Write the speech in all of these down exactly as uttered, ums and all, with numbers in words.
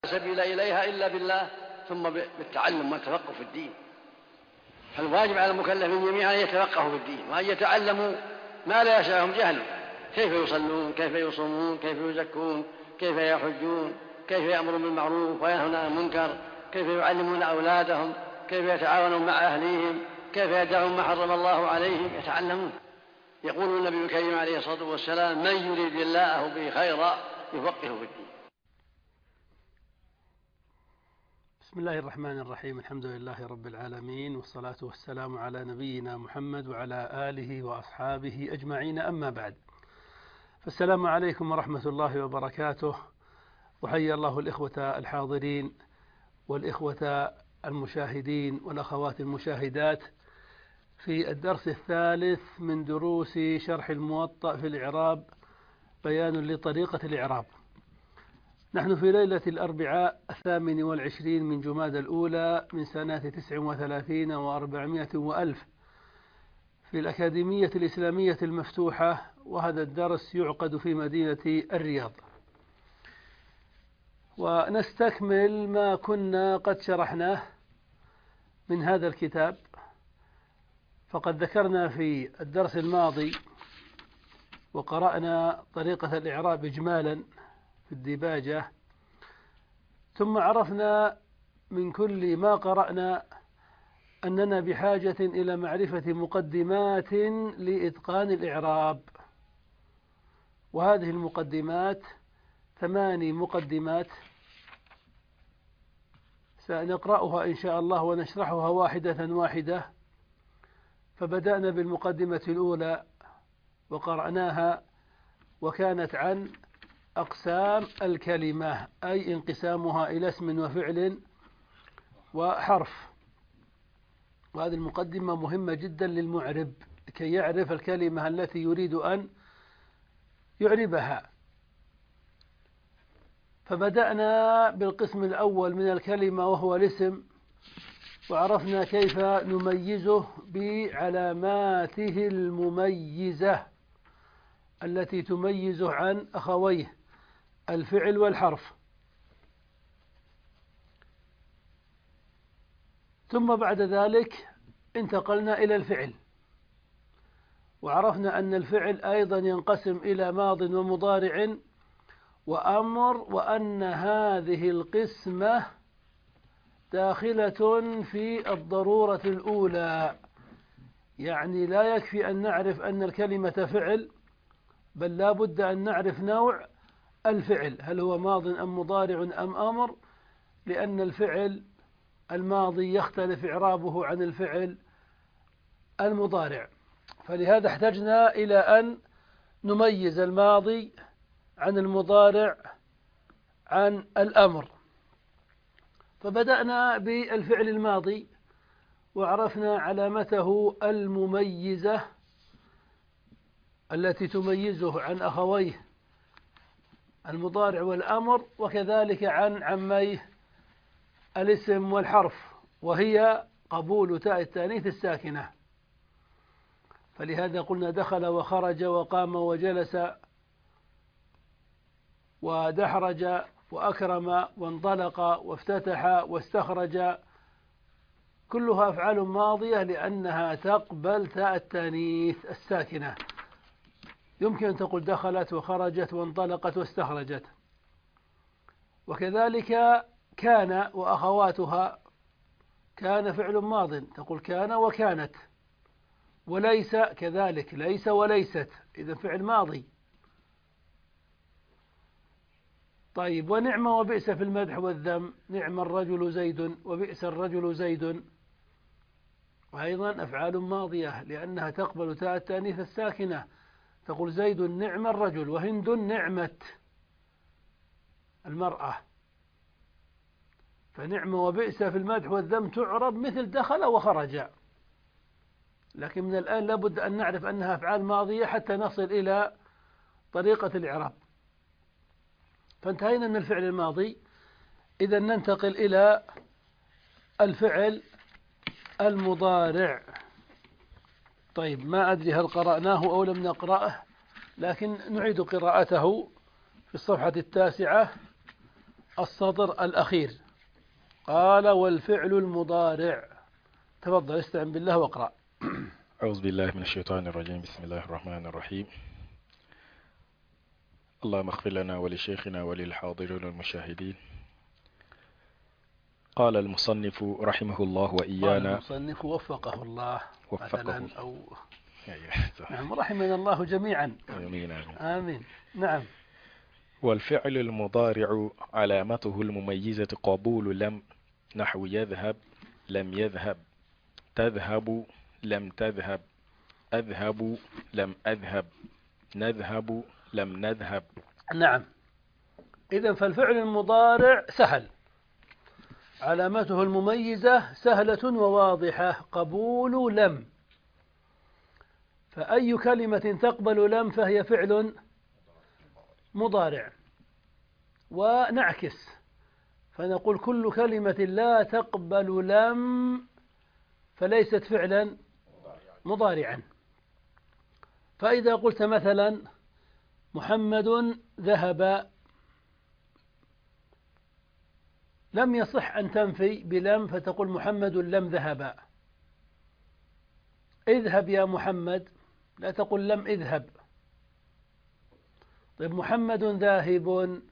سبيل إليها إلا بالله ثم بالتعلم والتفقه في الدين. فالواجب على المكلفين جميعا أن يتفقهوا في الدين وأن يتعلموا ما لا يشاءهم جهله، كيف يصلون، كيف يصومون، كيف يزكون، كيف يحجون، كيف يأمرون بالمعروف وينهون عن المنكر، كيف يعلمون أولادهم، كيف يتعاونون مع أهليهم، كيف يدعون ما حرم الله عليهم، يتعلمون. يقول النبي الكريم عليه الصلاة والسلام: من يريد الله به خيرا يفقهه في الدين. بسم الله الرحمن الرحيم. الحمد لله رب العالمين، والصلاة والسلام على نبينا محمد وعلى آله وأصحابه أجمعين، أما بعد، فالسلام عليكم ورحمة الله وبركاته. وحيا الله الإخوة الحاضرين والإخوة المشاهدين والأخوات المشاهدات في الدرس الثالث من دروس شرح الموطأ في الإعراب، بيان لطريقة الإعراب. نحن في ليلة الأربعاء الثامن والعشرين من جمادى الأولى من سنة تسع وثلاثين وأربعمائة وألف في الأكاديمية الإسلامية المفتوحة، وهذا الدرس يعقد في مدينة الرياض. ونستكمل ما كنا قد شرحناه من هذا الكتاب. فقد ذكرنا في الدرس الماضي وقرأنا طريقة الإعراب إجمالا في الديباجة، ثم عرفنا من كل ما قرأنا أننا بحاجة إلى معرفة مقدمات لإتقان الإعراب، وهذه المقدمات ثماني مقدمات سنقرأها إن شاء الله ونشرحها واحدة واحدة. فبدأنا بالمقدمة الأولى وقرأناها، وكانت عن أقسام الكلمة، أي انقسامها إلى اسم وفعل وحرف. وهذه المقدمة مهمة جدا للمعرب كي يعرف الكلمة التي يريد أن يعربها. فبدأنا بالقسم الأول من الكلمة وهو الاسم، وعرفنا كيف نميزه بعلاماته المميزة التي تميزه عن أخويه الفعل والحرف. ثم بعد ذلك انتقلنا إلى الفعل، وعرفنا أن الفعل أيضا ينقسم إلى ماض ومضارع وأمر، وأن هذه القسمة داخلة في الضرورة الأولى، يعني لا يكفي أن نعرف أن الكلمة فعل، بل لا بد أن نعرف نوع الفعل، هل هو ماض أم مضارع أم أمر، لأن الفعل الماضي يختلف إعرابه عن الفعل المضارع. فلهذا احتجنا إلى أن نميز الماضي عن المضارع عن الأمر. فبدأنا بالفعل الماضي وعرفنا علامته المميزة التي تميزه عن أخويه المضارع والأمر، وكذلك عن عميه الاسم والحرف، وهي قبول تاء التانيث الساكنة. فلهذا قلنا دخل وخرج وقام وجلس ودحرج وأكرم وانطلق وافتتح واستخرج، كلها أفعال ماضية لأنها تقبل تاء التانيث الساكنة. يمكن أن تقول دخلت وخرجت وانطلقت واستخرجت. وكذلك كان وأخواتها، كان فعل ماض تقول كان وكانت، وليس كذلك، ليس وليست، إذا فعل ماضي. طيب، ونعم وبئس في المدح والذم، نعم الرجل زيد وبئس الرجل زيد، وأيضا أفعال ماضية لأنها تقبل تاء التانيث الساكنة، تقول زيد نعم الرجل، وهند نعمة المرأة. فنعم وبئس في المدح والذم تعرب مثل دخل وخرج، لكن من الآن لابد أن نعرف أنها أفعال ماضية حتى نصل إلى طريقة الإعراب. فانتهينا من الفعل الماضي، إذا ننتقل إلى الفعل المضارع. طيب، ما أدري هل قرأناه أو لم نقرأه، لكن نعيد قراءته في الصفحة التاسعة السطر الأخير قال والفعل المضارع. تفضل استعن بالله واقرأ. أعوذ بالله من الشيطان الرجيم. بسم الله الرحمن الرحيم. اللهم اغفر لنا ولشيخنا وللحاضرين والمشاهدين. قال المصنف رحمه الله وإيانا. قال المصنف وفقه الله وفقه أو أيوة. نعم رحمنا الله جميعا. آمين آمين. آمين. نعم. والفعل المضارع علامته المميزة قبول لم، نحو يذهب لم يذهب، تذهب لم تذهب، أذهب لم أذهب، نذهب لم نذهب. نعم. إذن فالفعل المضارع سهل، علامته المميزة سهلة وواضحة، قبول لم. فأي كلمة تقبل لم فهي فعل مضارع. ونعكس فنقول كل كلمة لا تقبل لم فليست فعلا مضارعا. فإذا قلت مثلا محمد ذهب، لم يصح أن تنفي بلم فتقول محمد لم ذهب. اذهب يا محمد، لا تقول لم اذهب. طيب محمد ذاهب،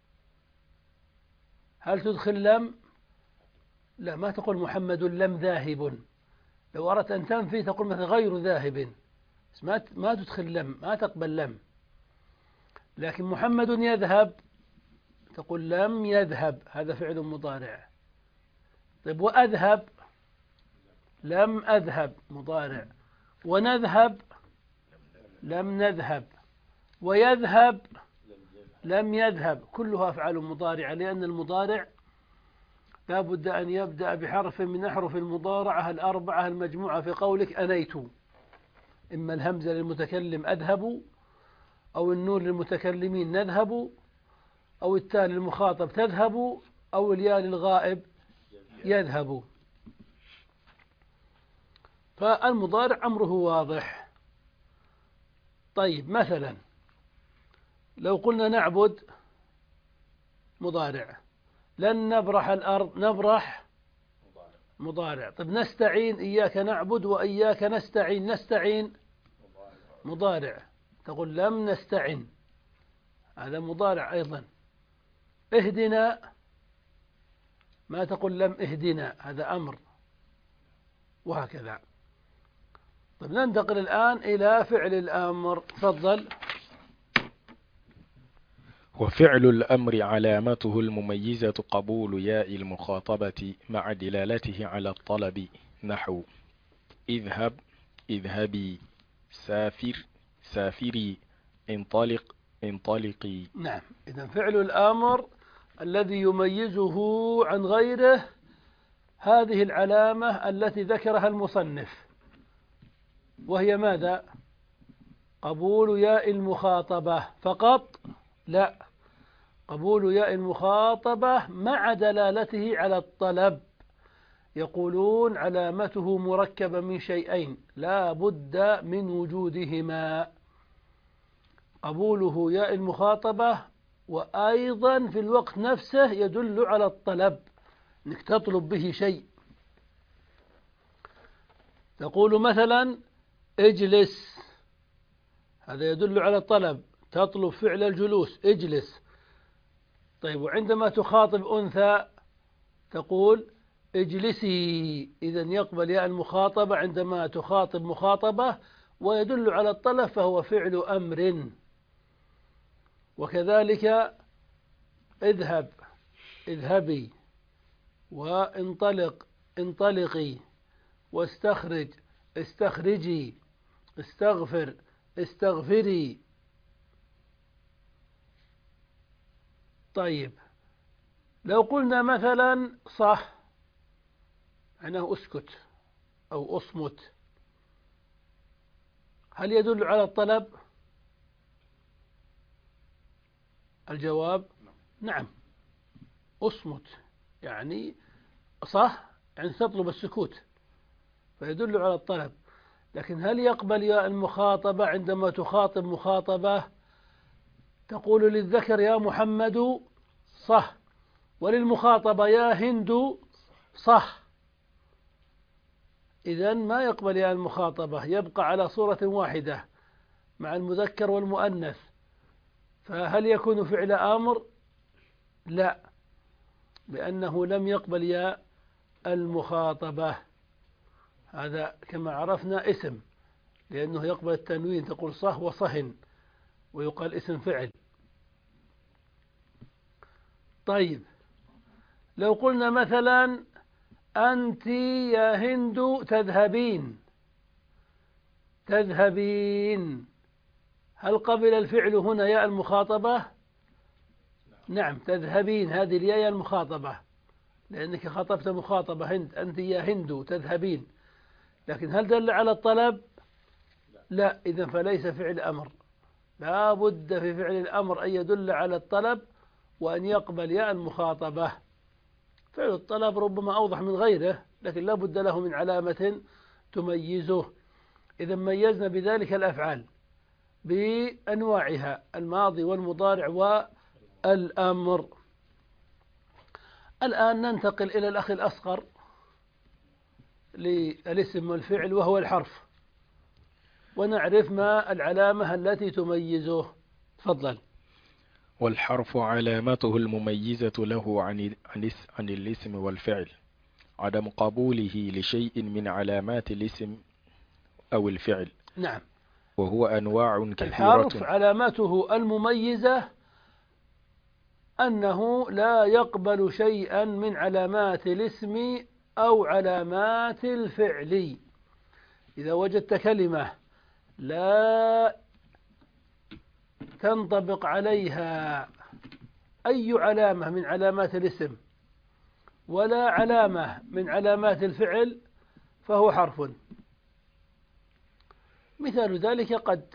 هل تدخل لم؟ لا، ما تقول محمد لم ذاهب. لو أردت أن تنفي تقول مثلا غير ذاهب، ما ما تدخل لم، ما تقبل لم. لكن محمد يذهب تقول لم يذهب، هذا فعل مضارع. طيب وأذهب، لم أذهب مضارع. ونذهب لم نذهب. ويذهب لم يذهب، كلها أفعال مضارعة، لأن المضارع لا بد أن يبدأ بحرف من أحرف المضارعة الأربعة المجموعة في قولك أنيت. إما الهمزة للمتكلم أذهب، أو النون للمتكلمين نذهب، أو التاء للمخاطب تذهب، أو الياء للغائب يذهب. فالمضارع أمره واضح. طيب مثلا لو قلنا نعبد مضارع، لن نبرح الأرض، نبرح مضارع. طيب نستعين، إياك نعبد وإياك نستعين، نستعين مضارع. تقول لم نستعن، هذا مضارع أيضا. اهدنا، ما تقول لم اهدنا، هذا أمر، وهكذا. طيب ننتقل الآن إلى فعل الأمر. تفضل. وفعل الأمر علامته المميزة قبول ياء المخاطبة مع دلالته على الطلب، نحو اذهب اذهبي، سافر سافري، انطلق انطلقي. نعم. إذن فعل الأمر الذي يميزه عن غيره هذه العلامة التي ذكرها المصنف، وهي ماذا؟ قبول ياء المخاطبة فقط؟ لا، قبول ياء المخاطبة مع دلالته على الطلب. يقولون علامته مركبة من شيئين لا بد من وجودهما: قبوله ياء المخاطبة، وأيضا في الوقت نفسه يدل على الطلب، أنك تطلب به شيء. تقول مثلا اجلس، هذا يدل على الطلب، تطلب فعل الجلوس، اجلس. طيب وعندما تخاطب أنثى تقول اجلسي، إذن يقبل ياء المخاطبة عندما تخاطب مخاطبة ويدل على الطلب، فهو فعل أمر. وكذلك اذهب اذهبي، وانطلق انطلقي، واستخرج استخرجي، استغفر استغفري. طيب لو قلنا مثلا صح، معناه اسكت أو اصمت، هل يدل على الطلب؟ الجواب نعم، اصمت يعني صح، يعني تطلب السكوت فيدل على الطلب. لكن هل يقبل ياء المخاطبة عندما تخاطب مخاطبة؟ تقول للذكر يا محمد صح، وللمخاطبة يا هند صح، إذن ما يقبل يا المخاطبة، يبقى على صورة واحدة مع المذكر والمؤنث. فهل يكون فعل أمر؟ لا، لأنه لم يقبل يا المخاطبة. هذا كما عرفنا اسم، لأنه يقبل التنوين، تقول صه وصهن، ويقال اسم فعل. طيب لو قلنا مثلا أنت يا هند تذهبين، تذهبين، هل قبل الفعل هنا يا المخاطبة؟ نعم، تذهبين هذه الياء يا المخاطبة، لأنك خاطبت مخاطبة هند، أنت يا هند تذهبين، لكن هل دل على الطلب؟ لا، إذن فليس فعل أمر، لا بد في فعل الأمر أن يدل على الطلب وأن يقبل ياء المخاطبة. فعل الطلب ربما أوضح من غيره، لكن لا بد له من علامة تميزه. إذا ميزنا بذلك الأفعال بأنواعها، الماضي والمضارع والأمر. الآن ننتقل إلى الأخ الأصغر للاسم والفعل وهو الحرف، ونعرف ما العلامة التي تميزه. تفضل. والحرف علامته المميزة له عن عن الاسم والفعل عدم قبوله لشيء من علامات الاسم أو الفعل. نعم. وهو أنواع كثيرة. الحرف علامته المميزة أنه لا يقبل شيئا من علامات الاسم أو علامات الفعل. إذا وجدت كلمة لا تنطبق عليها أي علامة من علامات الاسم ولا علامة من علامات الفعل فهو حرف. مثال ذلك قد،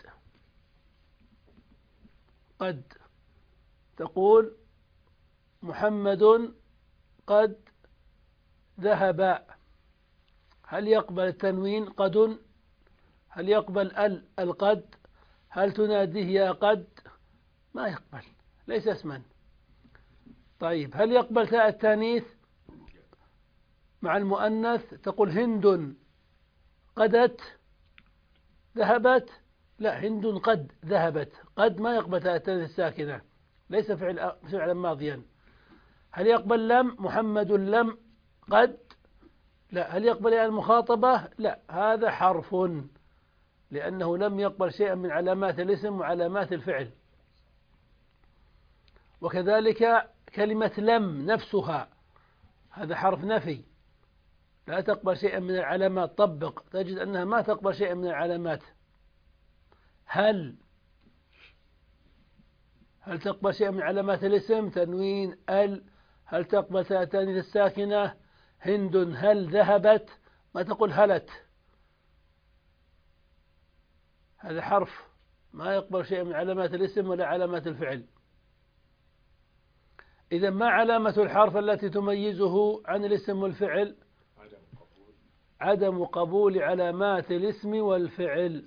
قد تقول محمد قد ذهب، هل يقبل التنوين قد؟ هل يقبل ال القد؟ هل تناديه يا قد؟ ما يقبل، ليس اسما. طيب هل يقبل تاء التانيث مع المؤنث؟ تقول هند قدت ذهبت؟ لا، هند قد ذهبت، قد ما يقبل تاء التانيث الساكنة، ليس فعل فعلا ماضيا. هل يقبل لم؟ محمد لم قد؟ لا. هل يقبل المخاطبة؟ لا، هذا حرف، لأنه لم يقبل شيئا من علامات الاسم وعلامات الفعل. وكذلك كلمة لم نفسها، هذا حرف نفي، لا تقبل شيئا من العلامات. طبق تجد أنها ما تقبل شيئا من العلامات. هل هل تقبل شيئا من علامات الاسم؟ تنوين ال. هل تقبل تاء التانيث الساكنة؟ هند هل ذهبت؟ ما تقول هلت، هذا حرف ما يقبل شيئا من علامات الاسم ولا علامات الفعل. إذا ما علامة الحرف التي تميزه عن الاسم والفعل؟ عدم قبول علامات الاسم والفعل.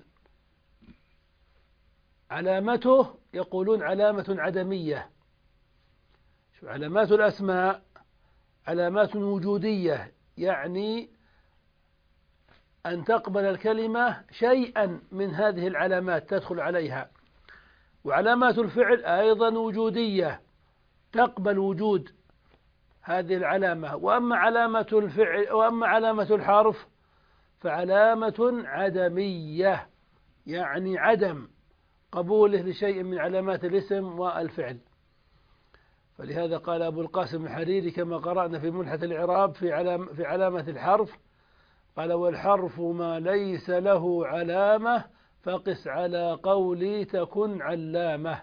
علامته يقولون علامة عدمية. شو علامات الأسماء؟ علامات وجودية، يعني أن تقبل الكلمة شيئا من هذه العلامات تدخل عليها. وعلامات الفعل أيضا وجودية، تقبل وجود هذه العلامة. وأما علامة الفعل وأما علامة الحرف فعلامة عدمية، يعني عدم قبوله لشيء من علامات الاسم والفعل. فلهذا قال أبو القاسم الحريري كما قرأنا في ملحة الإعراب في علام في علامة الحرف، قال والحرف ما ليس له علامة فقس على قولي تكن علامة.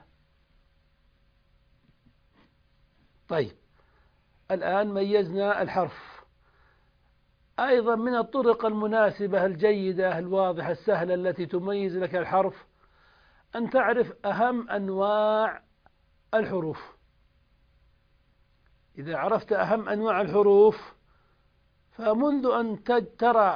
طيب الآن ميزنا الحرف. أيضا من الطرق المناسبة الجيدة الواضحة السهلة التي تميز لك الحرف أن تعرف أهم أنواع الحروف. إذا عرفت أهم أنواع الحروف فمنذ أن ترى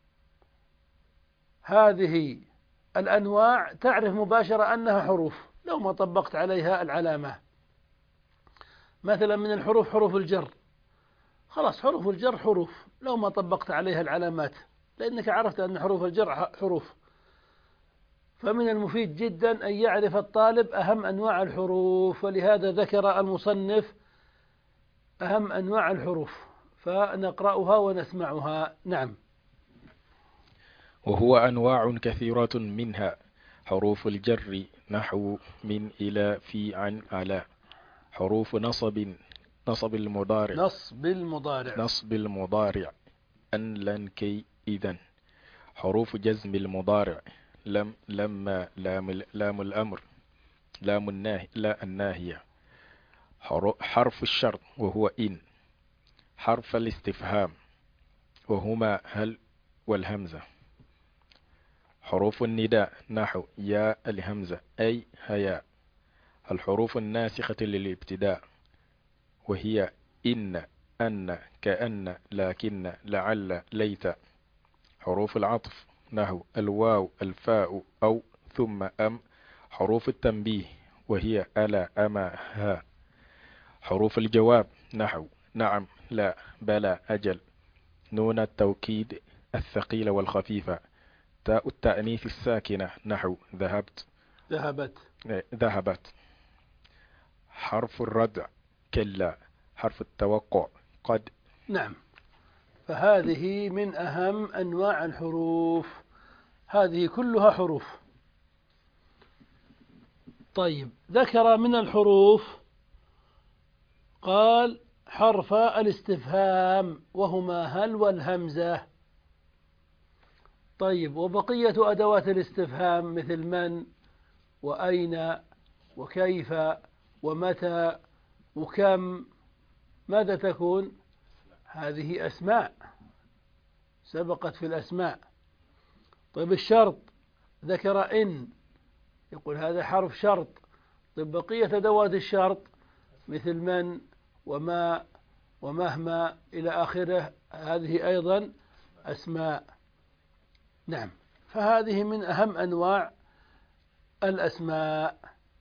هذه الأنواع تعرف مباشرة أنها حروف لو ما طبقت عليها العلامة. مثلا من الحروف حروف الجر، خلاص حروف الجر حروف لو ما طبقت عليها العلامات، لأنك عرفت أن حروف الجر حروف. فمن المفيد جدا أن يعرف الطالب أهم أنواع الحروف، ولهذا ذكر المصنف أهم أنواع الحروف، فنقرأها ونسمعها. نعم. وهو أنواع كثيرة، منها حروف الجر نحو من إلى في عن على. حروف نصب نصب المضارع نصب المضارع نصب المضارع أن لن كي إذن. حروف جزم المضارع لم لما لام, لام الأمر لام الناهي لا الناهية. حرف الشرط وهو إن. حرف الاستفهام وهما هل والهمزة. حروف النداء نحو يا الهمزة أي هيا. الحروف الناسخة للابتداء وهي إن أن كأن لكن لعل ليت. حروف العطف نحو الواو الفاء أو ثم أم. حروف التنبيه وهي ألا أما ها. حروف الجواب نحو نعم لا بلى أجل. نون التوكيد الثقيلة والخفيفة. تاء التأنيث الساكنة نحو ذهبت ذهبت ذهبت. حرف الردع كلا. حرف التوقع قد. نعم. فهذه من أهم أنواع الحروف، هذه كلها حروف. طيب، ذكر من الحروف قال حرف الاستفهام وهما هل والهمزة. طيب، وبقية أدوات الاستفهام مثل من وأين وكيف ومتى وكم، ماذا تكون؟ هذه أسماء سبقت في الأسماء. طيب، الشرط ذكر إن، يقول هذا حرف شرط. طيب، بقية أدوات الشرط مثل من وما ومهما إلى آخره، هذه أيضا أسماء. نعم. فهذه من أهم أنواع الأسماء.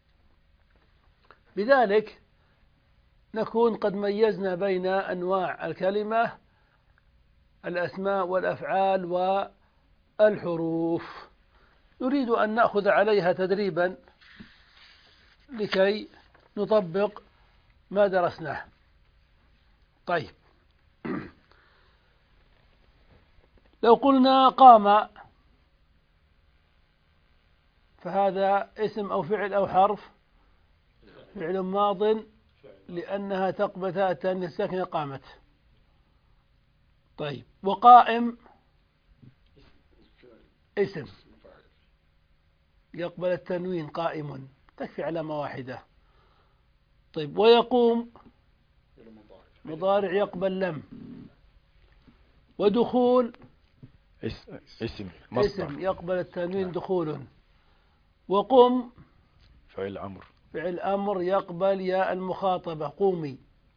بذلك نكون قد ميزنا بين أنواع الكلمة، الأسماء والأفعال والحروف. نريد أن نأخذ عليها تدريبا لكي نطبق ما درسناه. طيب، لو قلنا قام، فهذا اسم أو فعل أو حرف؟ فعل ماض، لأنها تقبل تاء الساكنة قامت. طيب، وقائم اسم يقبل التنوين قائم، تكفي علامة واحدة. طيب، ويقوم مضارع يقبل لم. ودخول اسم اسم يقبل التنوين دخول. وقم فعل أمر فعل أمر يقبل ياء المخاطبة قومي.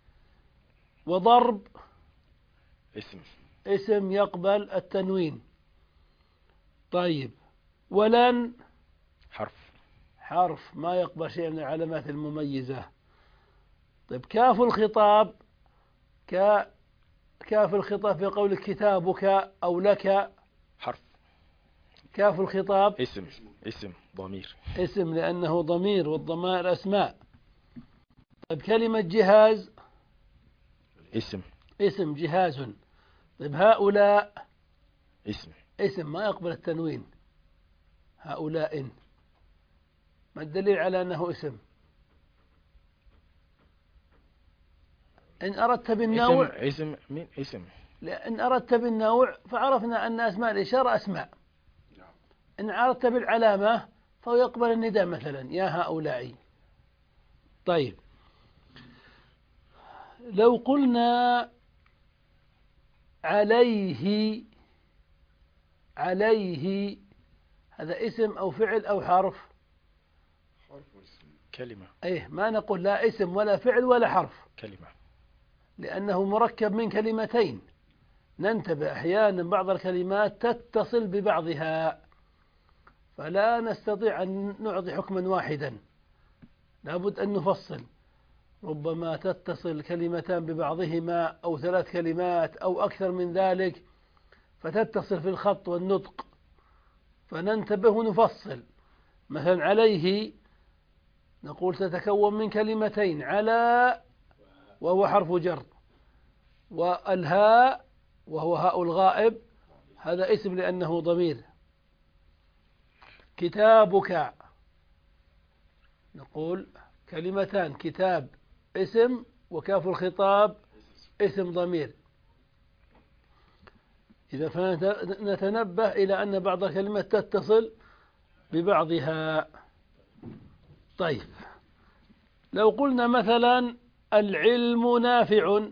وضرب اسم اسم يقبل التنوين. طيب، ولن حرف حرف ما يقبل شيء من العلامات المميزة. طيب، كاف الخطاب ك كاف الخطاب في قول كتابك أو لك حرف. كاف الخطاب اسم اسم ضمير اسم لأنه ضمير، والضمائر أسماء. طيب، كلمة جهاز اسم اسم جهاز. طيب، هؤلاء اسم اسم ما يقبل التنوين هؤلاء. ما الدليل على أنه اسم؟ إن أردت بالنوع اسم اسم من اسم إن أردت بالنوع فعرفنا أن أسماء الإشارة أسماء. إن أردت بالعلامة فهو يقبل النداء، مثلا يا هؤلاء. طيب، لو قلنا عليه عليه، هذا اسم أو فعل أو حرف؟ كلمة. أيه، ما نقول لا اسم ولا فعل ولا حرف، كلمة، لأنه مركب من كلمتين. ننتبه، أحيانا بعض الكلمات تتصل ببعضها، فلا نستطيع أن نعطي حكما واحدا، لابد أن نفصل. ربما تتصل كلمتان ببعضهما أو ثلاث كلمات أو أكثر من ذلك، فتتصل في الخط والنطق، فننتبه ونفصل. مثلا عليه نقول تتكون من كلمتين، على وهو حرف جر، والهاء وهو هاء الغائب هذا اسم لأنه ضمير. كتابك نقول كلمتان، كتاب اسم وكاف الخطاب اسم ضمير. إذا فنتنبه إلى أن بعض الكلمات تتصل ببعضها. طيب لو قلنا مثلا العلم نافع،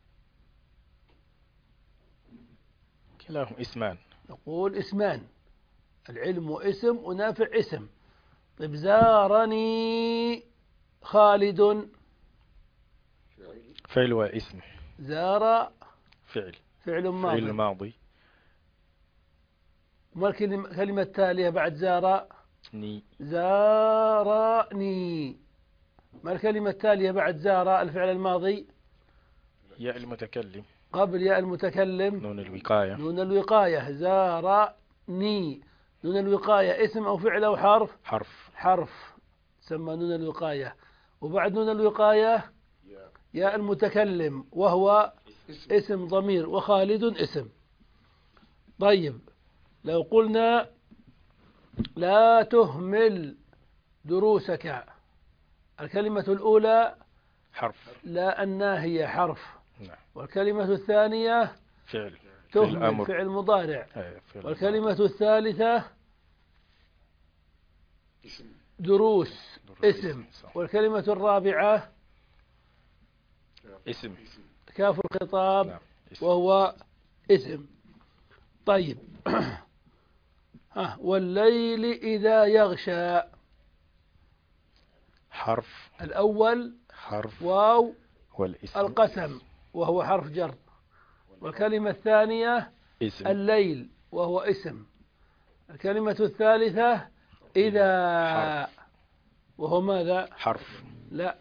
كلاهما اسمان. نقول اسمان، العلم اسم ونافع اسم. طيب زارني خالد، فعل واسم. زار فعل فعل ماضي. فعل ماضي. ما الكلمة التالية بعد زار؟ ني. زارني. ما الكلمة التالية بعد زار الفعل الماضي؟ ياء المتكلم قبل ياء المتكلم نون الوقاية. نون الوقاية. زارني، نون الوقاية اسم أو فعل أو حرف؟ حرف. حرف تسمى نون الوقاية. وبعد نون الوقاية ياء المتكلم وهو اسم ضمير، وخالد اسم. طيب لو قلنا لا تهمل دروسك، الكلمة الأولى حرف. لا الناهية حرف. نعم. والكلمة الثانية فعل. تهمل فعل مضارع. والكلمة الثالثة دروس اسم. والكلمة الرابعة اسم كاف الخطاب. نعم. اسم. وهو اسم. طيب ها والليل إذا يغشى، حرف. الأول حرف واو والاسم القسم وهو حرف جر. والكلمة الثانية اسم. الليل وهو اسم. الكلمة الثالثة إذا حرف. وهو ماذا؟ حرف. لا،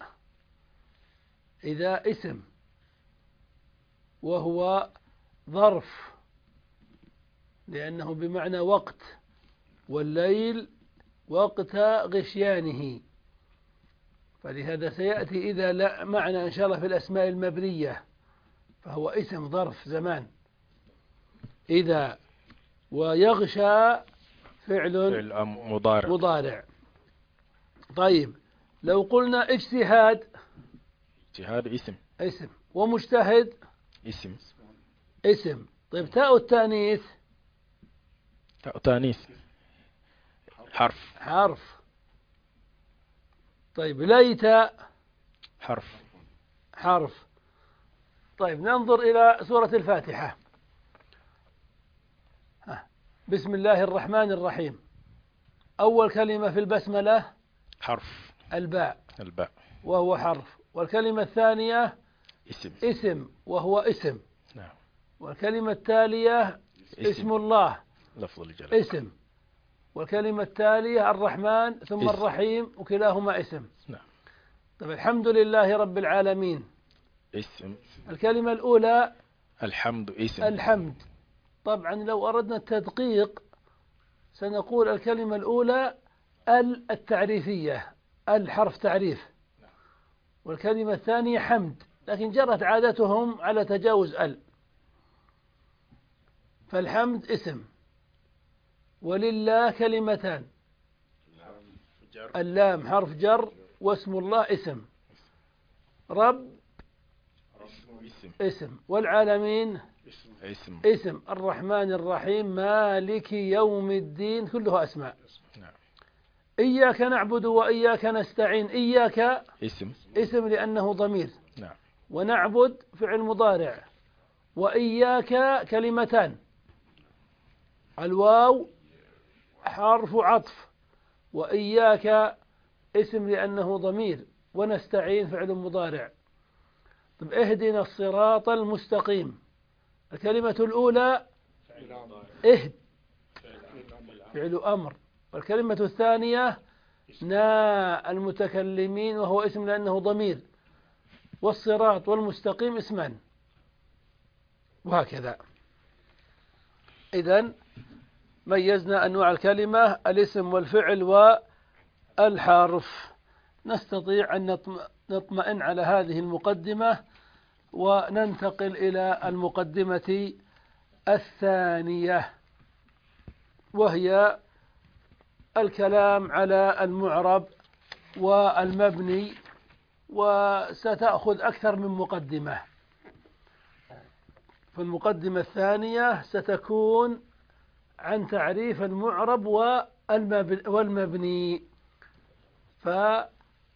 إذا اسم وهو ظرف لأنه بمعنى وقت، والليل وقت غشيانه، فلهذا سيأتي إذا لا معنى إن شاء الله في الأسماء المبنية، فهو اسم ظرف زمان. إذا ويغشى فعل, فعل مضارع. مضارع. طيب لو قلنا اجتهاد، اجتهاد اسم. اسم. ومجتهد اسم. اسم. طيب تاء التانيث، تاء تانيث حرف. حرف. طيب ليت حرف. حرف. طيب ننظر إلى سورة الفاتحة. بسم الله الرحمن الرحيم، أول كلمة في البسملة حرف. الباء الباء وهو حرف. والكلمة الثانية اسم. اسم وهو اسم. نعم. والكلمة التالية اسم, اسم الله لفظ الجلالة اسم. والكلمة التالية الرحمن ثم اسم. الرحيم وكلاهما اسم. نعم. طيب الحمد لله رب العالمين اسم. الكلمة الأولى الحمد اسم. الحمد. طبعا لو أردنا التدقيق سنقول الكلمة الأولى ال التعريفية، الحرف تعريف. والكلمة الثانية حمد، لكن جرت عادتهم على تجاوز ال. فالحمد اسم. ولله كلمتان، اللام حرف جر واسم الله اسم. رب اسم. والعالمين اسم. اسم. الرحمن الرحيم مالك يوم الدين كلها أسماء. نعم. إياك نعبد وإياك نستعين، إياك اسم. اسم لأنه ضمير. نعم. ونعبد فعل مضارع. وإياك كلمتان، الواو حرف عطف، وإياك اسم لأنه ضمير، ونستعين فعل مضارع. طب اهدنا الصراط المستقيم، الكلمة الأولى اهد فعل أمر. والكلمة الثانية نا المتكلمين وهو اسم لأنه ضمير. والصراط والمستقيم اسمان، وهكذا. إذن ميزنا أنواع الكلمة: الاسم والفعل والحرف. نستطيع أن نطمئن على هذه المقدمة وننتقل إلى المقدمة الثانية، وهي الكلام على المعرب والمبني، وستأخذ أكثر من مقدمة. فالمقدمة الثانية ستكون عن تعريف المعرب والمبني، فنطلب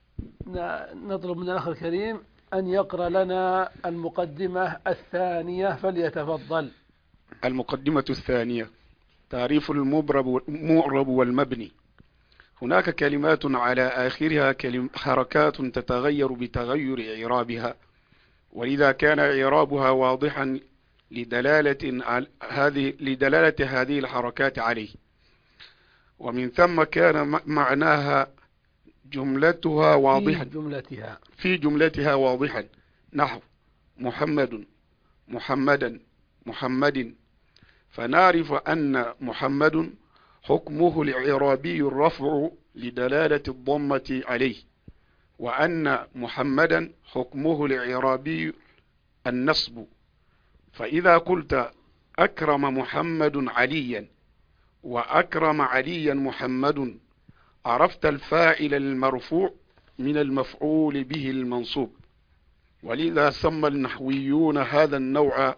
من الأخ الكريم أن يقرأ لنا المقدمة الثانية، فليتفضل. المقدمة الثانية: تعريف المعرب والمبني. هناك كلمات على آخرها كلم حركات تتغير بتغير إعرابها، ولذا كان إعرابها واضحا لدلالة هذه لدلالة هذه الحركات عليه، ومن ثم كان معناها جملتها واضحا في جملتها في جملتها واضحا، نحو محمد، محمدا، محمد. فنعرف أن محمد حكمه الإعرابي الرفع لدلالة الضمة عليه، وأن محمدا حكمه الإعرابي النصب. فإذا قلت أكرم محمد عليا وأكرم عليا محمد، عرفت الفاعل المرفوع من المفعول به المنصوب. ولذا سمى النحويون هذا النوع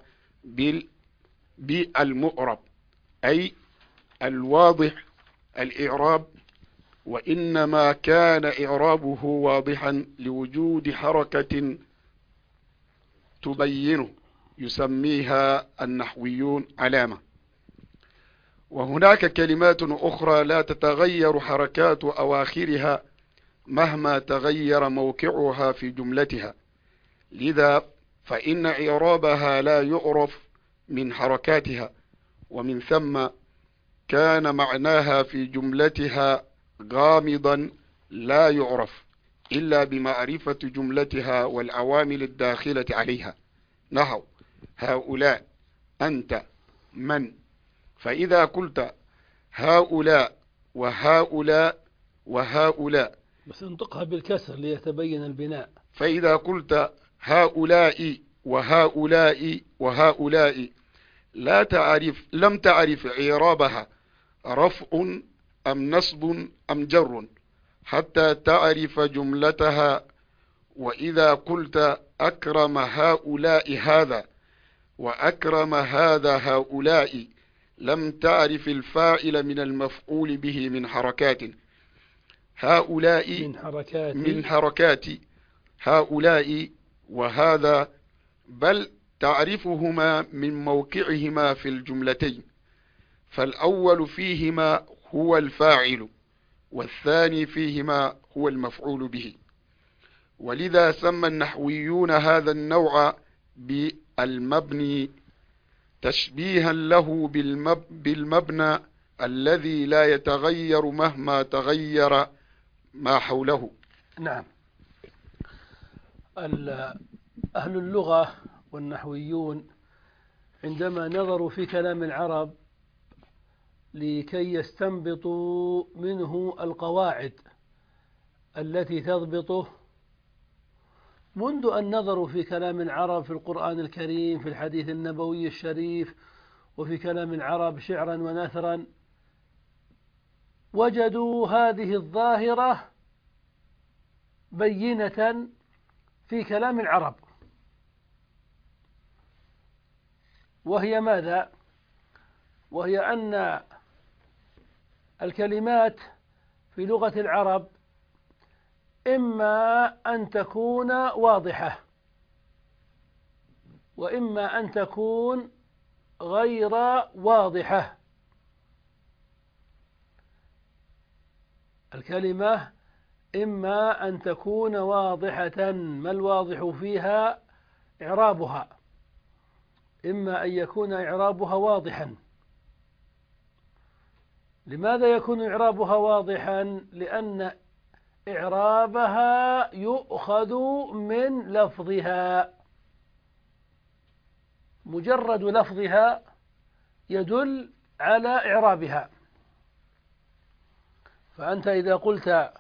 بالمعرب، أي الواضح الإعراب، وإنما كان إعرابه واضحا لوجود حركة تبينه يسميها النحويون علامة. وهناك كلمات أخرى لا تتغير حركات أواخرها مهما تغير موقعها في جملتها، لذا فإن إعرابها لا يعرف من حركاتها، ومن ثم كان معناها في جملتها غامضا لا يعرف إلا بمعرفة جملتها والعوامل الداخلة عليها، نحو هؤلاء، أنت، من. فإذا قلت هؤلاء وهؤلاء وهؤلاء، بس انطقها بالكسر ليتبين البناء. فإذا قلت هؤلاء وهؤلاء وهؤلاء لا تعرف لم تعرف إعرابها رفع أم نصب أم جر حتى تعرف جملتها. وإذا قلت أكرم هؤلاء هذا وأكرم هذا هؤلاء، لم تعرف الفاعل من المفعول به من حركات هؤلاء من حركات من حركات هؤلاء وهذا، بل تعرفهما من موقعهما في الجملتين، فالأول فيهما هو الفاعل والثاني فيهما هو المفعول به. ولذا سمى النحويون هذا النوع بالمبني تشبيها له بالمب بالمبنى الذي لا يتغير مهما تغير ما حوله. نعم. أهل اللغة والنحويون عندما نظروا في كلام العرب لكي يستنبطوا منه القواعد التي تضبطه، منذ أن نظروا في كلام العرب في القرآن الكريم، في الحديث النبوي الشريف، وفي كلام العرب شعرا ونثرا، وجدوا هذه الظاهرة بينة في كلام العرب، وهي ماذا؟ وهي أن الكلمات في لغة العرب إما أن تكون واضحة وإما أن تكون غير واضحة. الكلمة إما أن تكون واضحة، ما الواضح فيها؟ إعرابها، إما أن يكون إعرابها واضحا. لماذا يكون إعرابها واضحا؟ لأن إعرابها يؤخذ من لفظها، مجرد لفظها يدل على إعرابها. فأنت إذا قلت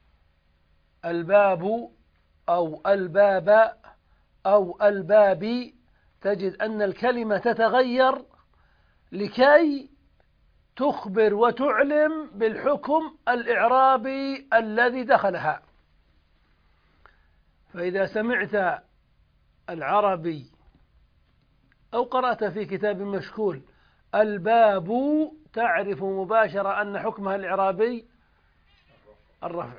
الباب أو الباب أو الباب تجد أن الكلمة تتغير لكي تخبر وتعلم بالحكم الإعرابي الذي دخلها. فإذا سمعت العربي أو قرأت في كتاب مشكول الباب تعرف مباشرة أن حكمها الإعرابي الرفع،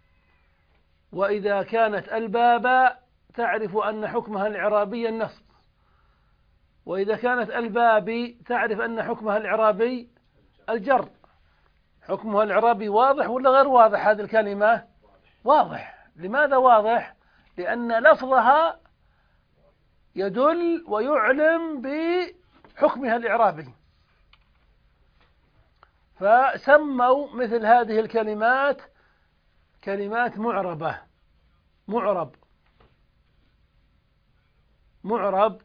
وإذا كانت الباب تعرف أن حكمها الإعرابي النصب، وإذا كانت الباب تعرف أن حكمها الإعرابي الجر. حكمها الإعرابي واضح ولا غير واضح؟ هذه الكلمة واضح. لماذا واضح؟ لأن لفظها يدل ويعلم بحكمها الإعرابي. فسموا مثل هذه الكلمات كلمات معربة. معرب معرب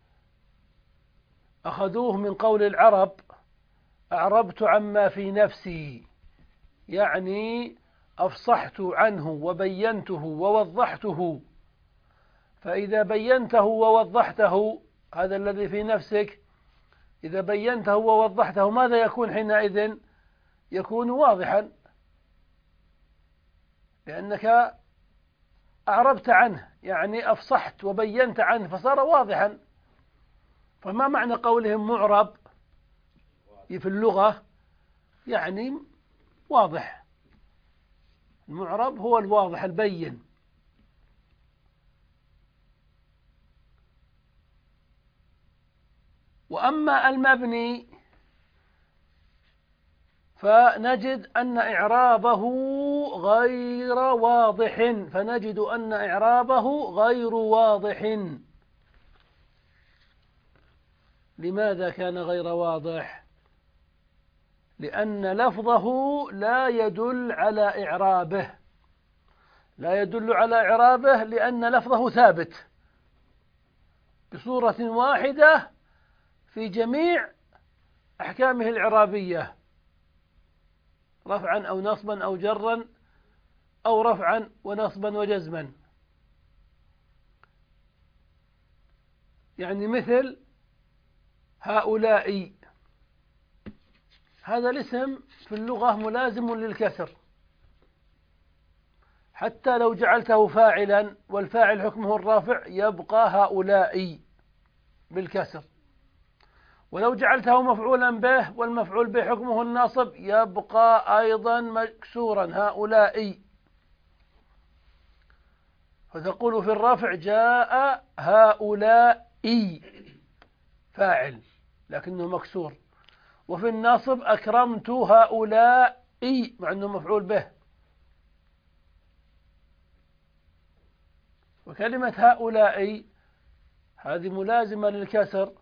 أخذوه من قول العرب أعربت عما في نفسي، يعني أفصحت عنه وبينته ووضحته. فإذا بينته ووضحته، هذا الذي في نفسك، إذا بينته ووضحته ماذا يكون حينئذ؟ يكون واضحا، لأنك أعربت عنه، يعني أفصحت وبينت عنه فصار واضحا. فما معنى قولهم معرب في اللغة؟ يعني واضح. المعرب هو الواضح البين. وأما المبني فنجد أن إعرابه غير واضح فنجد أن إعرابه غير واضح. لماذا كان غير واضح؟ لأن لفظه لا يدل على إعرابه. لا يدل على إعرابه لأن لفظه ثابت بصورة واحدة في جميع أحكامه الإعرابية، رفعا أو نصبا أو جرا أو رفعا ونصبا وجزما. يعني مثل هؤلاء، هذا الاسم في اللغة ملازم للكسر، حتى لو جعلته فاعلا والفاعل حكمه الرافع يبقى هؤلاء بالكسر، ولو جعلته مفعولا به والمفعول به حكمه الناصب يبقى أيضا مكسورا هؤلاء. فتقول في الرفع جاء هؤلاء فاعل لكنه مكسور، وفي الناصب أكرمت هؤلاء مع أنه مفعول به. وكلمة هؤلاء هذه ملازمة للكسر.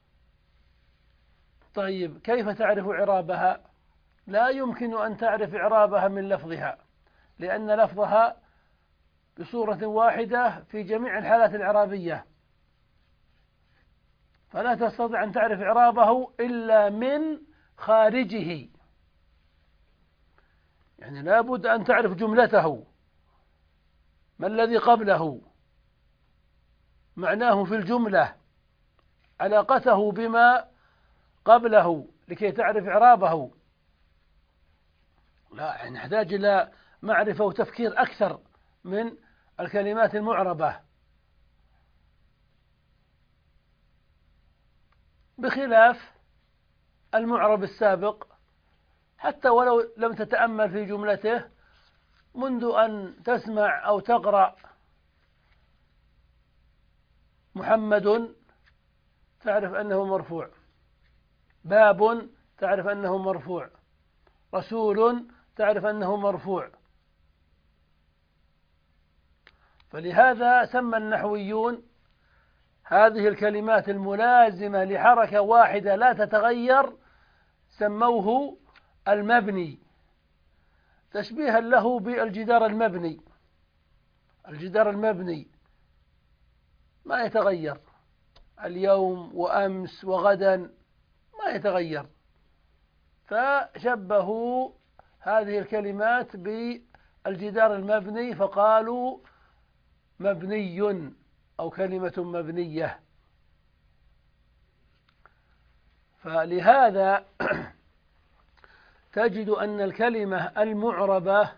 طيب كيف تعرف إعرابها؟ لا يمكن أن تعرف إعرابها من لفظها، لأن لفظها بصورة واحدة في جميع الحالات الإعرابية، فلا تستطيع أن تعرف إعرابه إلا من خارجه. يعني لا بد أن تعرف جملته، ما الذي قبله، معناه في الجملة، علاقته بما قبله لكي تعرف إعرابه. لا، نحتاج إلى معرفة وتفكير أكثر من الكلمات المعربة، بخلاف المعرب السابق. حتى ولو لم تتأمل في جملته، منذ أن تسمع أو تقرأ محمد تعرف أنه مرفوع، باب تعرف أنه مرفوع، رسول تعرف أنه مرفوع. فلهذا سمى النحويون هذه الكلمات الملازمة لحركة واحدة لا تتغير سموه المبني. تشبيها له بالجدار المبني. الجدار المبني ما يتغير، اليوم وأمس وغدا ما يتغير، فشبهوا هذه الكلمات بالجدار المبني فقالوا مبني أو كلمة مبنية. فلهذا تجد أن الكلمة المعربة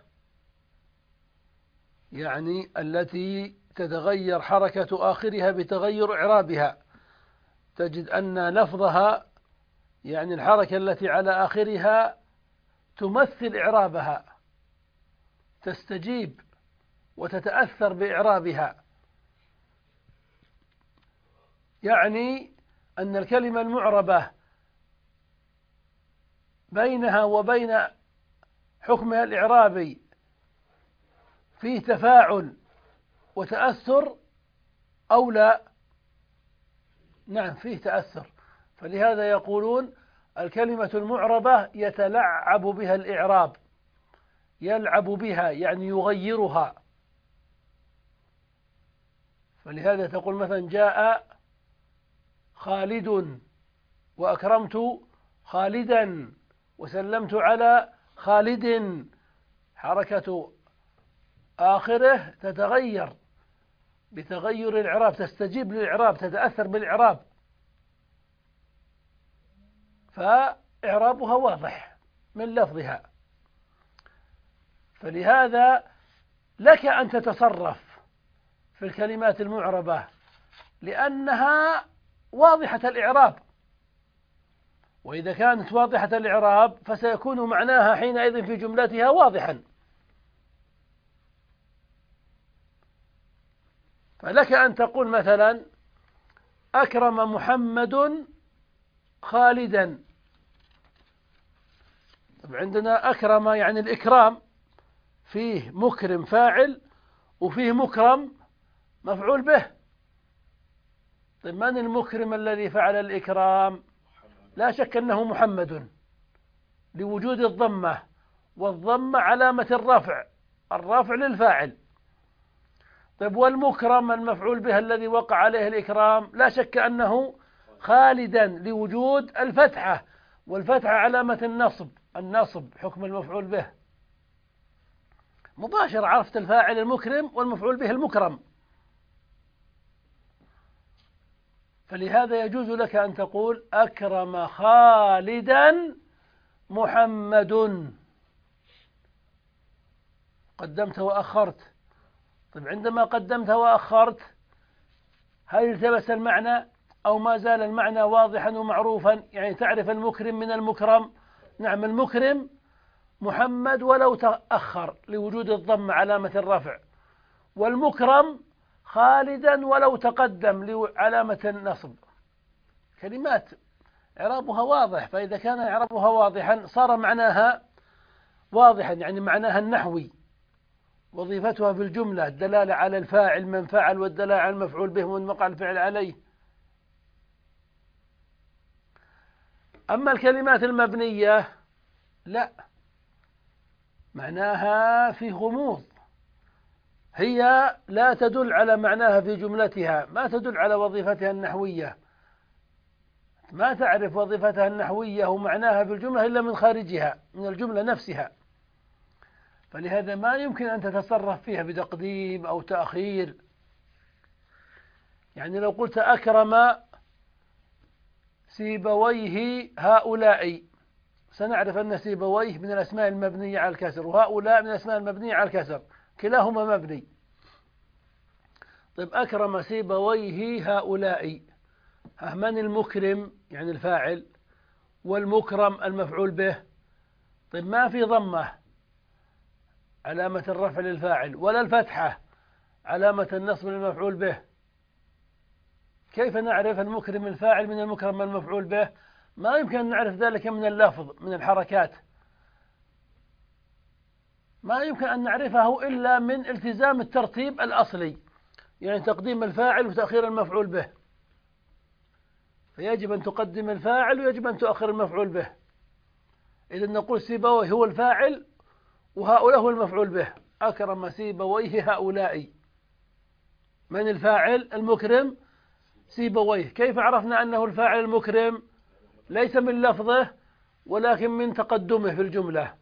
يعني التي تتغير حركة آخرها بتغير إعرابها، تجد أن لفظها يعني الحركة التي على آخرها تمثل إعرابها، تستجيب وتتأثر بإعرابها. يعني أن الكلمة المعربة بينها وبين حكمها الإعرابي فيه تفاعل وتأثر أو لا؟ نعم فيه تأثر. فلهذا يقولون الكلمة المعربة يتلعب بها الإعراب، يلعب بها يعني يغيرها. فلهذا تقول مثلا جاء خالد وأكرمت خالدا وسلمت على خالد، حركة آخره تتغير بتغير الإعراب، تستجيب للإعراب، تتأثر بالإعراب، فإعرابها واضح من لفظها. فلهذا لك أن تتصرف في الكلمات المعربة لأنها واضحة الإعراب، وإذا كانت واضحة الإعراب فسيكون معناها حينئذ في جملتها واضحا. فلك أن تقول مثلا أكرم محمد خالدا. عندنا أكرم يعني الإكرام، فيه مكرم فاعل وفيه مكرم مفعول به. طيب من المكرم الذي فعل الإكرام؟ لا شك أنه محمد لوجود الضمة، والضمة علامة الرفع، الرفع للفاعل. طيب والمكرم المفعول به الذي وقع عليه الإكرام؟ لا شك أنه خالدا لوجود الفتحة، والفتحة علامة النصب، النصب حكم المفعول به. مباشر عرفت الفاعل المكرم والمفعول به المكرم. فلهذا يجوز لك أن تقول أكرم خالدا محمد، قدمت وأخرت. طيب عندما قدمت وأخرت هل التبس المعنى أو ما زال المعنى واضحا ومعروفا؟ يعني تعرف المكرم من المكرم. نعم المكرم محمد ولو تأخر لوجود الضم علامة الرفع، والمكرم خالدا ولو تقدم لعلامة النصب. كلمات إعرابها واضح، فإذا كان إعرابها واضحا صار معناها واضحا، يعني معناها النحوي، وظيفتها في الجملة الدلالة على الفاعل من فعل، والدلالة على المفعول به ومن وقع الفعل عليه. أما الكلمات المبنية لا، معناها في غموض، هي لا تدل على معناها في جملتها، ما تدل على وظيفتها النحوية، ما تعرف وظيفتها النحوية ومعناها في الجملة إلا من خارجها، من الجملة نفسها. فلهذا ما يمكن أن تتصرف فيها بتقديم أو تأخير. يعني لو قلت أكرم سيبويه هؤلاء، سنعرف أن سيبويه من الأسماء المبنية على الكسر، وهؤلاء من الأسماء المبنية على الكسر، كلاهما مبني. طيب أكرم سيبويه هؤلاء، من المكرم يعني الفاعل، والمكرم المفعول به. طيب ما في ضمة علامة الرفع للفاعل، ولا الفتحة علامة النصب للمفعول به، كيف نعرف المكرم الفاعل من المكرم المفعول به؟ ما يمكن أن نعرف ذلك من اللفظ، من الحركات، ما يمكن أن نعرفه إلا من التزام الترتيب الأصلي، يعني تقديم الفاعل وتأخير المفعول به. فيجب أن تقدم الفاعل ويجب أن تؤخر المفعول به. إذا نقول سيبويه هو الفاعل وهؤلاء هو المفعول به، أكرم سيبويه هؤلاء. من الفاعل؟ المكرم سيبويه. كيف عرفنا أنه الفاعل المكرم؟ ليس من لفظه ولكن من تقدمه في الجملة.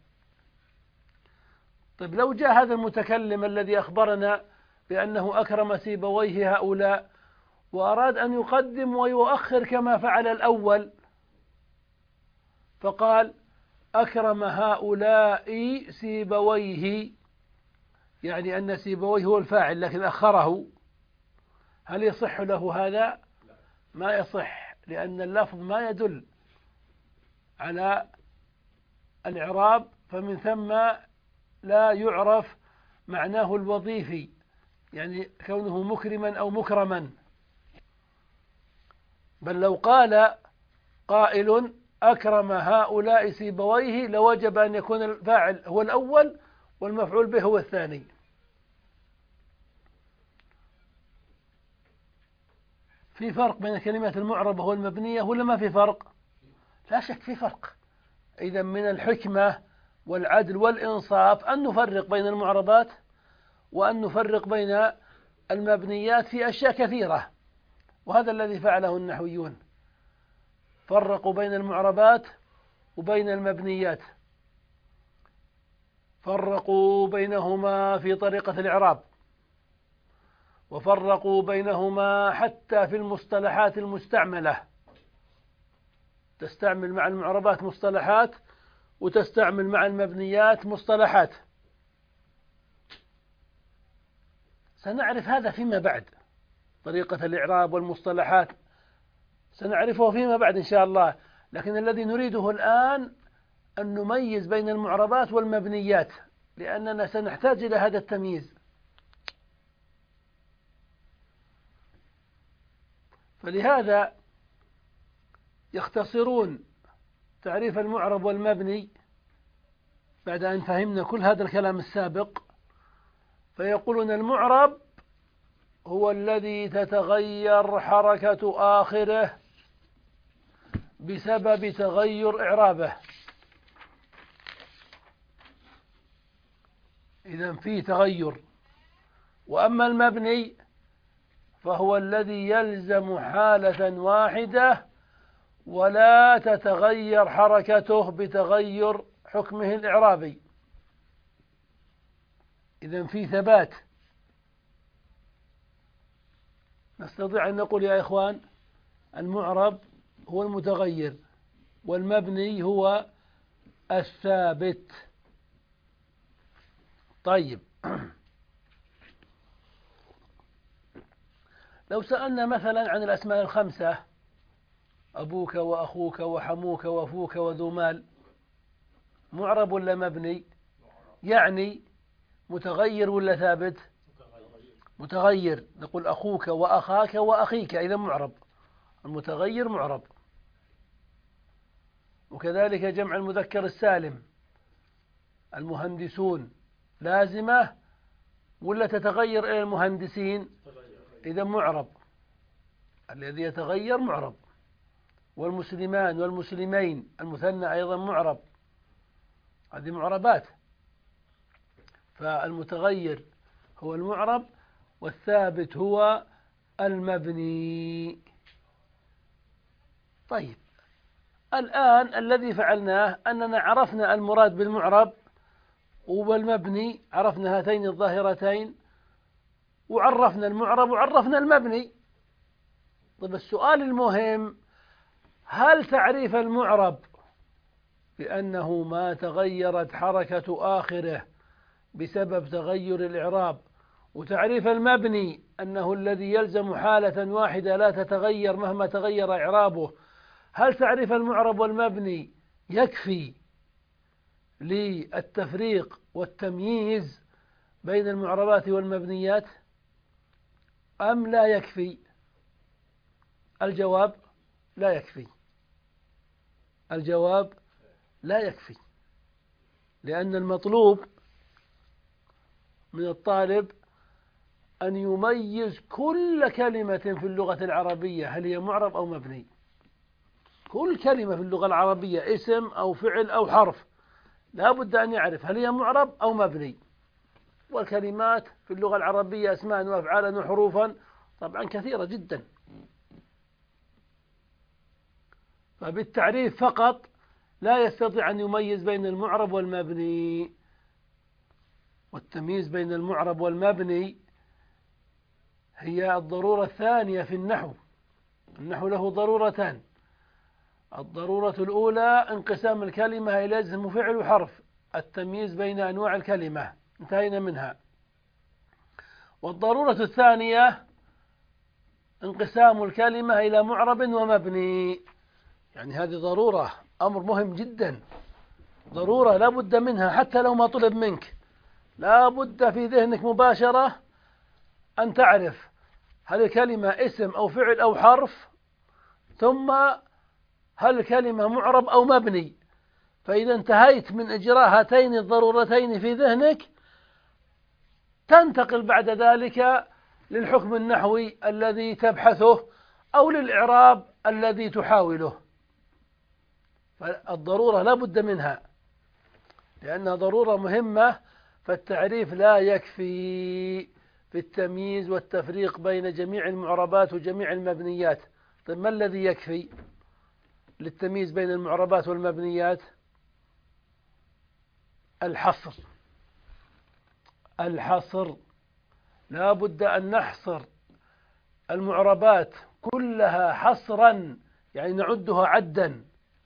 طيب لو جاء هذا المتكلم الذي أخبرنا بأنه أكرم سيبويه هؤلاء وأراد أن يقدم ويؤخر كما فعل الأول، فقال أكرم هؤلاء سيبويه، يعني أن سيبويه هو الفاعل لكن أخره، هل يصح له هذا؟ ما يصح، لأن اللفظ ما يدل على الإعراب، فمن ثم لا يعرف معناه الوظيفي، يعني كونه مكرما أو مكرما. بل لو قال قائل أكرم هؤلاء سيبويه لوجب أن يكون الفاعل هو الأول والمفعول به هو الثاني. في فرق بين الكلمات المعربة والمبنية ولا ما في فرق؟ لا شك في فرق. إذا من الحكمة والعدل والإنصاف أن نفرق بين المعربات وأن نفرق بين المبنيات في أشياء كثيرة، وهذا الذي فعله النحويون، فرقوا بين المعربات وبين المبنيات، فرقوا بينهما في طريقة الإعراب، وفرقوا بينهما حتى في المصطلحات المستعملة، تستعمل مع المعربات مصطلحات وتستعمل مع المبنيات مصطلحات. سنعرف هذا فيما بعد، طريقة الإعراب والمصطلحات سنعرفه فيما بعد إن شاء الله، لكن الذي نريده الآن أن نميز بين المعربات والمبنيات، لأننا سنحتاج إلى هذا التمييز. فلهذا يختصرون تعريف المعرب والمبني بعد أن فهمنا كل هذا الكلام السابق، فيقولون المعرب هو الذي تتغير حركة آخره بسبب تغير إعرابه. إذن فيه تغير. وأما المبني فهو الذي يلزم حالة واحدة ولا تتغير حركته بتغير حكمه الإعرابي. إذن فيه ثبات. نستطيع أن نقول يا إخوان المعرب هو المتغير والمبني هو الثابت. طيب لو سألنا مثلا عن الأسماء الخمسة، أبوك وأخوك وحموك وفوك وذو مال، معرب ولا مبني؟ يعني متغير ولا ثابت؟ متغير. نقول أخوك وأخاك وأخيك، إذا معرب، المتغير معرب. وكذلك جمع المذكر السالم، المهندسون لازمة ولا تتغير إلى المهندسين؟ إذا معرب، الذي يتغير معرب. والمسلمان والمسلمين المثنى أيضا معرب، هذه معربات. فالمتغير هو المعرب والثابت هو المبني. طيب الآن الذي فعلناه أننا عرفنا المراد بالمعرب وبالمبني، عرفنا هاتين الظاهرتين وعرفنا المعرب وعرفنا المبني. طيب السؤال المهم، هل تعريف المعرب بأنه ما تغيرت حركة آخره بسبب تغير الإعراب، وتعريف المبني أنه الذي يلزم حالة واحدة لا تتغير مهما تغير إعرابه، هل تعريف المعرب والمبني يكفي للتفريق والتمييز بين المعربات والمبنيات أم لا يكفي؟ الجواب لا يكفي. الجواب لا يكفي، لأن المطلوب من الطالب أن يميز كل كلمة في اللغة العربية هل هي معرب أو مبني. كل كلمة في اللغة العربية اسم أو فعل أو حرف لا بد أن يعرف هل هي معرب أو مبني. والكلمات في اللغة العربية أسماء وأفعالا وحروفا طبعا كثيرة جدا، فبالتعريف فقط لا يستطيع أن يميز بين المعرب والمبني. والتمييز بين المعرب والمبني هي الضرورة الثانية في النحو. النحو له ضرورتان: الضرورة الأولى انقسام الكلمة إلى اسم وفعل وحرف، التمييز بين أنواع الكلمة، انتهينا منها. والضرورة الثانية انقسام الكلمة إلى معرب ومبني. يعني هذه ضرورة، أمر مهم جدا، ضرورة لا بد منها حتى لو ما طلب منك. لا بد في ذهنك مباشرة أن تعرف هل الكلمة اسم أو فعل أو حرف، ثم هل الكلمة معرب أو مبني. فإذا انتهيت من إجراء هاتين الضرورتين في ذهنك تنتقل بعد ذلك للحكم النحوي الذي تبحثه أو للإعراب الذي تحاوله. فالضرورة لا بد منها لأنها ضرورة مهمة، فالتعريف لا يكفي في التمييز والتفريق بين جميع المعربات وجميع المبنيات. طيب ما الذي يكفي للتمييز بين المعربات والمبنيات؟ الحصر. الحصر لا بد أن نحصر المعربات كلها حصرا، يعني نعدها عدا،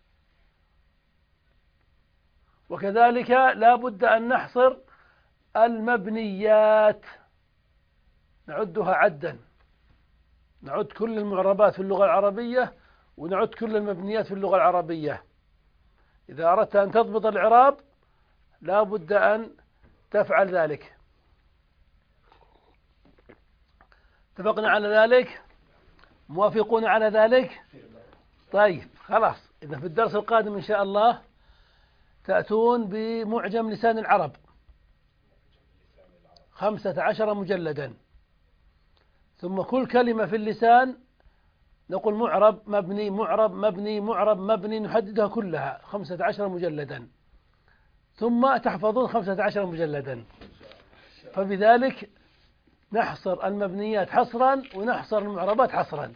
وكذلك لا بد أن نحصر المبنيات نعدها عدا، نعد كل المعربات في اللغة العربية ونعد كل المبنيات في اللغة العربية. إذا أردت أن تضبط الإعراب لا بد أن تفعل ذلك. اتفقنا على ذلك؟ موافقون على ذلك؟ طيب خلاص، إذا في الدرس القادم إن شاء الله تأتون بمعجم لسان العرب خمسة عشر مجلدا، ثم كل كلمة في اللسان نقول معرب مبني معرب مبني معرب مبني، نحددها كلها خمسة عشر مجلدا، ثم تحفظون خمسة عشر مجلدا. فبذلك نحصر المبنيات حصرا ونحصر المعربات حصرا.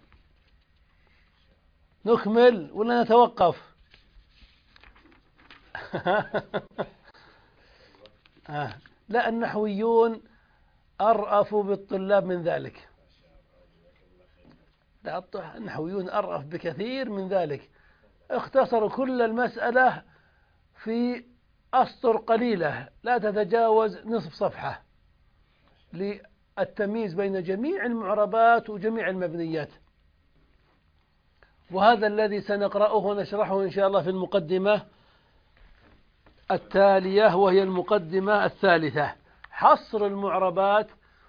نكمل ولا نتوقف؟ آه. لا، النحويون أرأفوا بالطلاب من ذلك. لا، النحويون أرأف بكثير من ذلك، اختصروا كل المسألة في أسطر قليلة لا تتجاوز نصف صفحة للتمييز بين جميع المعربات وجميع المبنيات. وهذا الذي سنقرأه ونشرحه إن شاء الله في المقدمة التالية، وهي المقدمة الثالثة: حصر المعربات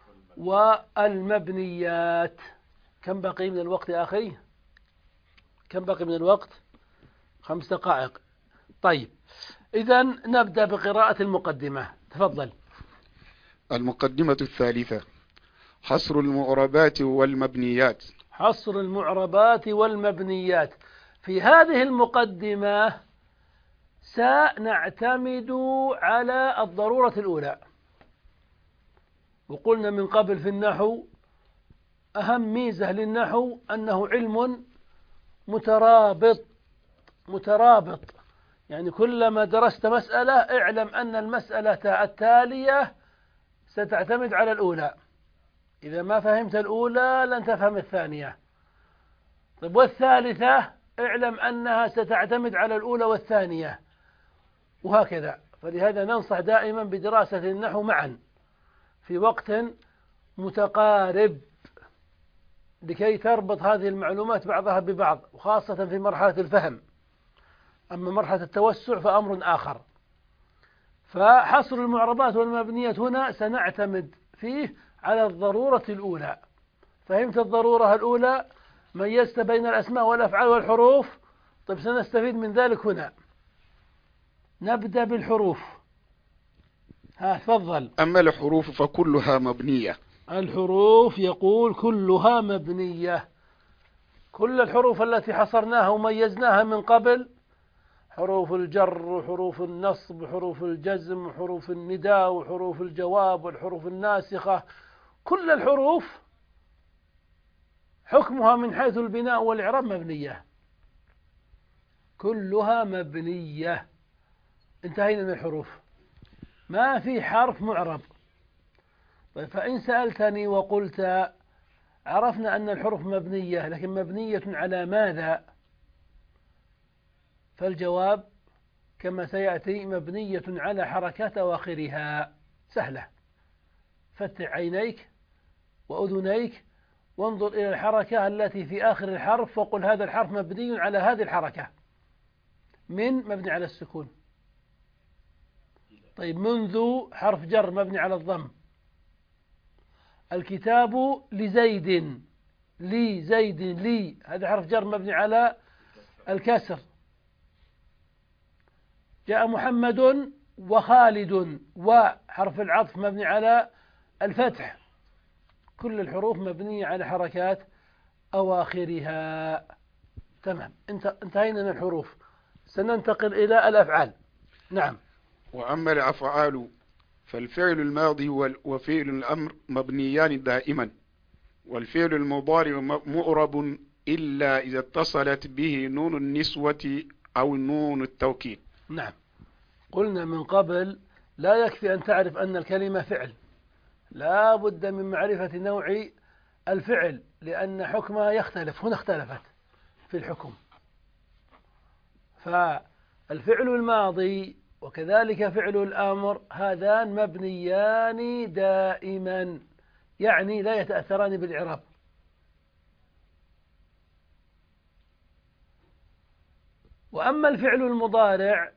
والمبنيات. كم بقي من الوقت يا أخي؟ كم بقي من الوقت؟ خمس دقائق. طيب إذا نبدأ بقراءة المقدمة، تفضل. المقدمة الثالثة: حصر المعربات والمبنيات. حصر المعربات والمبنيات. في هذه المقدمة سنعتمد على الضرورة الأولى. وقلنا من قبل في النحو أهم ميزة للنحو أنه علم مترابط. مترابط يعني كلما درست مسألة اعلم أن المسألة التالية ستعتمد على الأولى، إذا ما فهمت الأولى لن تفهم الثانية. طيب والثالثة اعلم أنها ستعتمد على الأولى والثانية، وهكذا. فلهذا ننصح دائما بدراسة النحو معا في وقت متقارب لكي تربط هذه المعلومات بعضها ببعض، وخاصة في مرحلة الفهم. أما مرحلة التوسع فأمر آخر. فحصر المعربات والمبنيات هنا سنعتمد فيه على الضرورة الأولى. فهمت الضرورة الأولى؟ ميزت بين الأسماء والأفعال والحروف. طيب سنستفيد من ذلك هنا. نبدأ بالحروف. ها تفضل. أما الحروف فكلها مبنية. الحروف يقول كلها مبنية. كل الحروف التي حصرناها وميزناها من قبل حروف الجر وحروف النصب وحروف الجزم وحروف النداء وحروف الجواب والحروف الناسخة، كل الحروف حكمها من حيث البناء والإعراب مبنية، كلها مبنية. انتهينا من الحروف، ما في حرف معرب. طيب فإن سألتني وقلت عرفنا أن الحروف مبنية، لكن مبنية على ماذا؟ فالجواب كما سيأتي مبنية على حركات أواخرها. سهلة، فتح عينيك وأذنيك وانظر إلى الحركة التي في آخر الحرف وقل هذا الحرف مبني على هذه الحركة. من مبني على السكون. طيب منذ حرف جر مبني على الضم. الكتاب لزيد، لي زيد لي، هذا حرف جر مبني على الكسر. جاء محمد وخالد، وحرف العطف مبني على الفتح. كل الحروف مبنية على حركات أواخرها. تمام، انتهينا من الحروف، سننتقل إلى الأفعال. نعم. وأما الأفعال فالفعل الماضي وفعل الأمر مبنيان دائما، والفعل المضارع مؤرب إلا إذا اتصلت به نون النسوة أو نون التوكيد. نعم، قلنا من قبل لا يكفي أن تعرف أن الكلمة فعل، لا بد من معرفة نوع الفعل لأن حكمها يختلف. هنا اختلفت في الحكم. فالفعل الماضي وكذلك فعل الأمر هذان مبنيان دائما، يعني لا يتأثران بالإعراب. وأما الفعل المضارع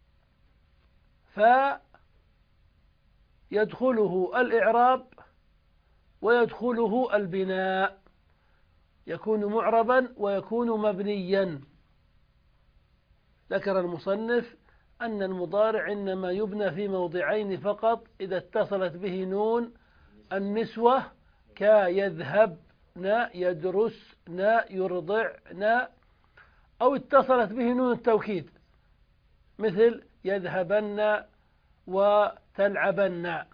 فيدخله الإعراب ويدخله البناء، يكون معربا ويكون مبنيا. ذكر المصنف أن المضارع إنما يبنى في موضعين فقط إذا اتصلت به نون النسوة كيذهبن يدرسن يرضعن، أو اتصلت به نون التوكيد مثل يذهبن وتلعبن.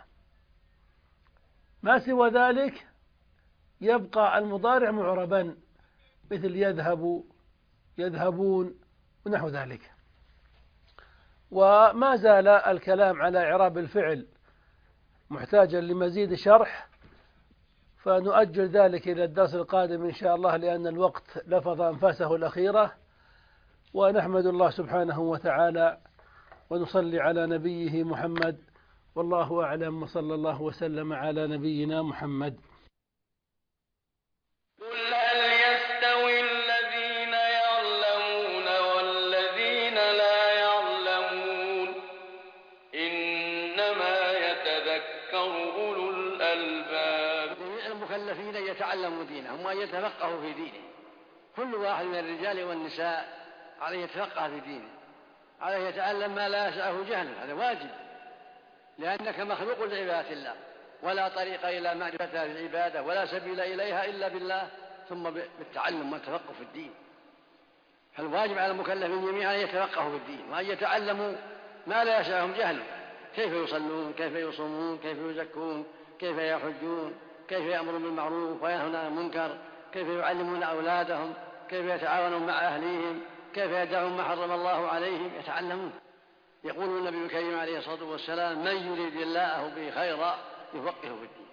ما سوى ذلك يبقى المضارع معربا مثل يذهب يذهبون ونحو ذلك. وما زال الكلام على إعراب الفعل محتاجا لمزيد شرح، فنؤجل ذلك إلى الدرس القادم إن شاء الله لأن الوقت لفظ أنفاسه الأخيرة. ونحمد الله سبحانه وتعالى ونصلي على نبيه محمد، والله أعلم، وصلى الله وسلم على نبينا محمد. قل هل يستوي الذين يعلمون والذين لا يعلمون إنما يتذكر أولو الألباب. جميع المكلفين يتعلموا دينهم وأن يتفقهوا في دينه. كل واحد من الرجال والنساء عليه يتفقه في دينه، عليه يتعلم ما لا يسعه جهله، هذا واجب، لأنك مخلوق لعبادة الله، ولا طريق إلى معرفتها في العبادة ولا سبيل إليها إلا بالله، ثم بالتعلم والتفقه في الدين. فالواجب على المكلفين جميعا أن يتفقهوا في الدين وأن يتعلموا ما لا يسعهم جهله، كيف يصلون، كيف يصومون، كيف يزكون، كيف يحجون، كيف يأمرون بالمعروف وينهون عن المنكر، كيف يعلمون أولادهم، كيف يتعاونون مع أهليهم، كيف يدعون ما حرم الله عليهم، يتعلمون. يقول النبي الكريم عليه الصلاة والسلام: من يريد الله به خيرا يفقهه في الدين.